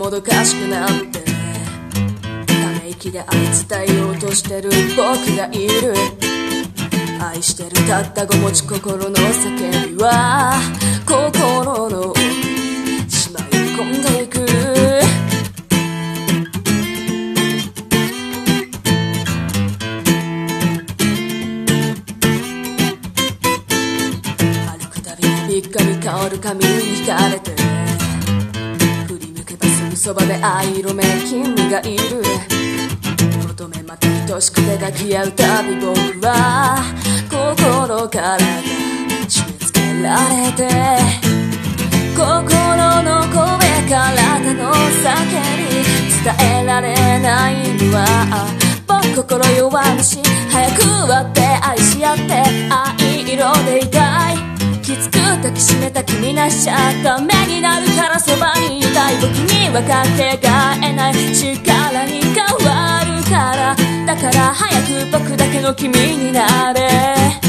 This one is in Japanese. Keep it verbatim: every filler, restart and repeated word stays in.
もどかしくなってため息で愛伝えようとしてる僕がいる。愛してるたったごもち心の叫びは心の奥にしまい込んでいく。歩くたびにびっかり香る髪に惹かれて振り向けばすぐそばで藍色め君がいる。求めまた愛しくて抱き合うたび僕は心からが締め付けられて心の声からの叫び伝えられないのは僕心弱虫。早く割って愛し合って藍色でいたい。きつく抱きしめた君なしちゃダメになるからそばにいたい。僕にはかけがえない力に変わるからだから早く僕だけの君になれ。